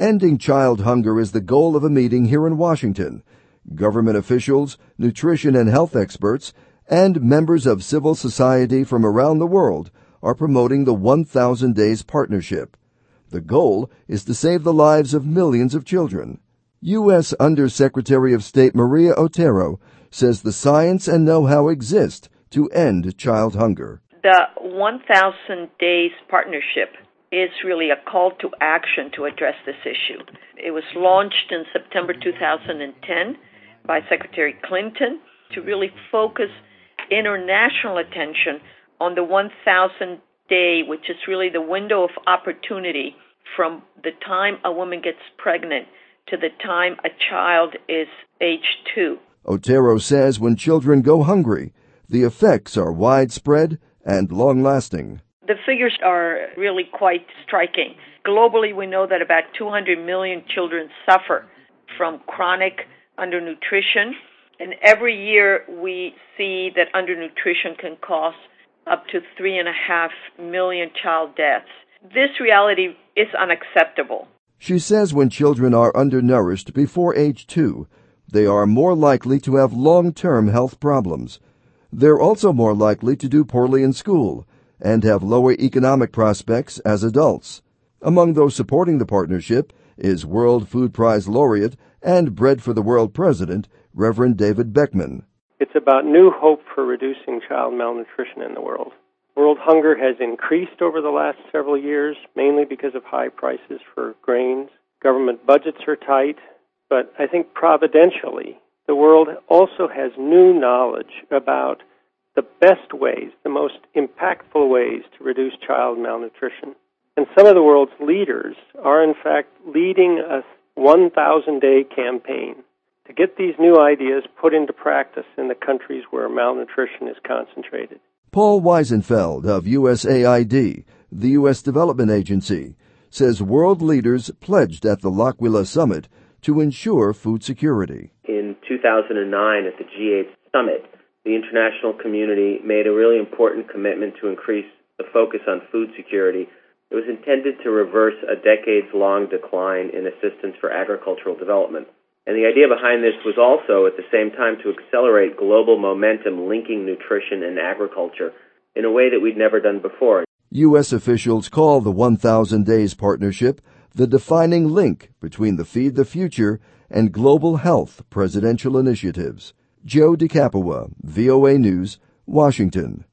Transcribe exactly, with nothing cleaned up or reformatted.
Ending child hunger is the goal of a meeting here in Washington. Government officials, nutrition and health experts, and members of civil society from around the world are promoting the one thousand Days Partnership. The goal is to save the lives of millions of children. U S Undersecretary of State Maria Otero says the science and know-how exist to end child hunger. The one thousand Days Partnership is really a call to action to address this issue. It was launched in September two thousand ten by Secretary Clinton to really focus international attention on the one thousand day, which is really the window of opportunity from the time a woman gets pregnant to the time a child is age two. Otero says when children go hungry, the effects are widespread and long-lasting. The figures are really quite striking. Globally, we know that about two hundred million children suffer from chronic undernutrition, and every year we see that undernutrition can cause up to three and a half million child deaths. This reality is unacceptable. She says when children are undernourished before age two, they are more likely to have long-term health problems. They're also more likely to do poorly in school and have lower economic prospects as adults. Among those supporting the partnership is World Food Prize laureate and Bread for the World president, Reverend David Beckman. It's about new hope for reducing child malnutrition in the world. World hunger has increased over the last several years, mainly because of high prices for grains. Government budgets are tight, but I think providentially, the world also has new knowledge about the best ways, the most impactful ways to reduce child malnutrition. And some of the world's leaders are, in fact, leading a one thousand day campaign to get these new ideas put into practice in the countries where malnutrition is concentrated. Paul Weisenfeld of U S A I D, the U S Development Agency, says world leaders pledged at the L'Aquila Summit to ensure food security. In two thousand nine at the G eight Summit, the international community made a really important commitment to increase the focus on food security. It was intended to reverse a decades-long decline in assistance for agricultural development. And the idea behind this was also, at the same time, to accelerate global momentum linking nutrition and agriculture in a way that we'd never done before. U S officials call the one thousand Days Partnership the defining link between the Feed the Future and global health presidential initiatives. Joe DeCapua, V O A News, Washington.